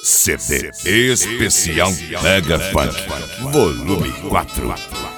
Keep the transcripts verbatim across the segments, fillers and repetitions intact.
C D Especial Mega Funk Volume quatro.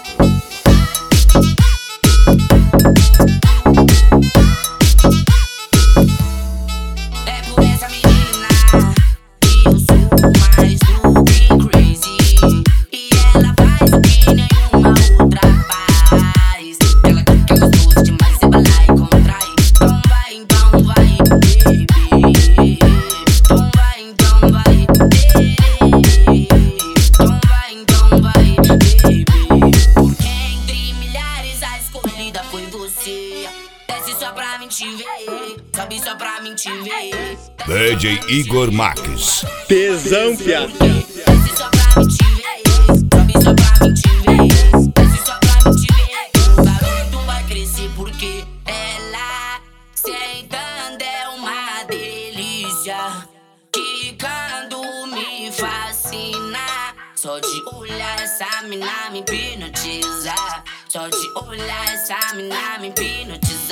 Desce só pra mim te ver, sobe só pra mim te ver. D J Igor Marques. Tesão, piá. Desce só pra mim te ver, sobe só pra mim te ver. Desce só pra mim te ver. O garoto vai crescer porque ela sentando é uma delícia. Quicando me fascina. Só de olhar essa mina me hipnotiza. Só de olhar essa mina me hipnotiza.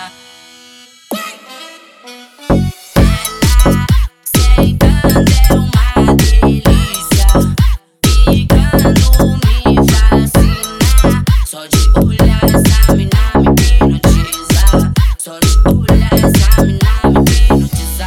Ela sentando é uma delícia. Quicando me fascina. Só de olhar essa mina me hipnotiza. Só de olhar essa mina me hipnotiza.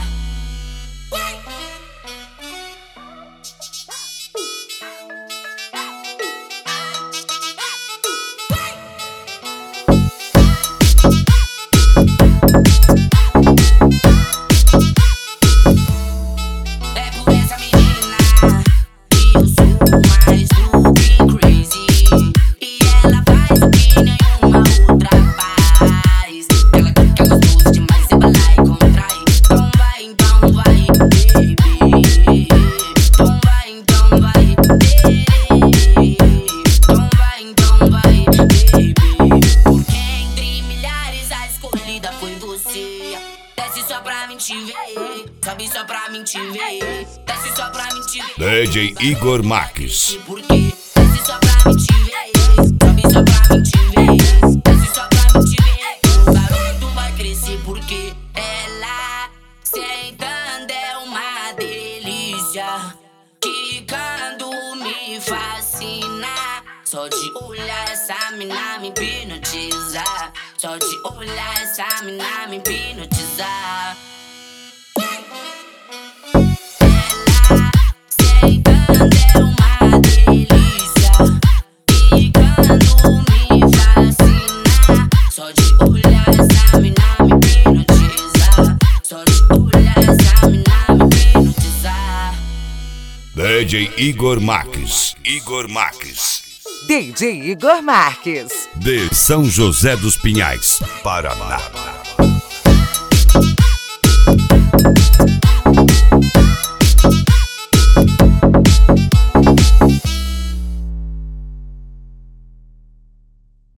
Desce só pra mim te ver, sobe só pra mim te ver. Desce só pra mim te ver. D J Igor Marques. Porque desce só pra mim te ver, sobe só pra mim te ver. Desce só pra mim te ver. O garoto vai crescer porque ela sentando é uma delícia. Quicando me fascina. Só de olhar essa mina me hipnotiza. Só de olhar essa mina me hipnotiza. Ela sentando é uma delícia. Quicando me fascina. Só de olhar essa mina me hipnotiza. Só de olhar essa mina me hipnotiza. D J Igor Marques. Igor Marques. D J Igor Marques. De São José dos Pinhais, Paraná.